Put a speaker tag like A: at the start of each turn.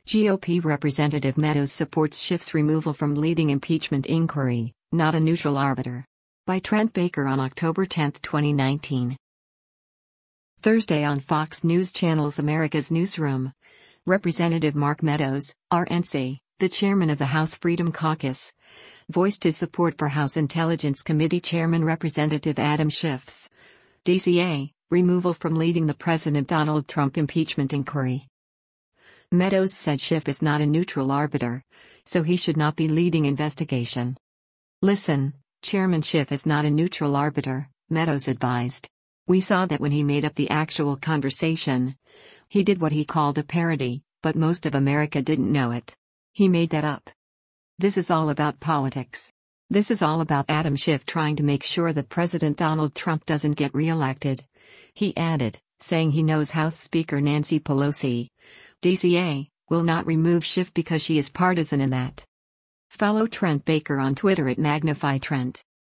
A: GOP Representative Meadows supports Schiff's removal from leading impeachment inquiry, not a neutral arbiter. By Trent Baker on October 10, 2019. Thursday on Fox News Channel's America's Newsroom. Representative Mark Meadows, RNC, the chairman of the House Freedom Caucus, voiced his support for House Intelligence Committee Chairman Representative Adam Schiff's DCA removal from leading the President Donald Trump impeachment inquiry. Meadows said Schiff is not a neutral arbiter, so he should not be leading investigation. Listen, Chairman Schiff is not a neutral arbiter, Meadows advised. We saw that when he made up the actual conversation. He did what he called a parody, but most of America didn't know it. He made that up. This is all about politics. This is all about Adam Schiff trying to make sure that President Donald Trump doesn't get reelected. He added, saying he knows House Speaker Nancy Pelosi, DCA, will not remove Schiff because she is partisan in that. Follow Trent Baker on Twitter at MagnifyTrent.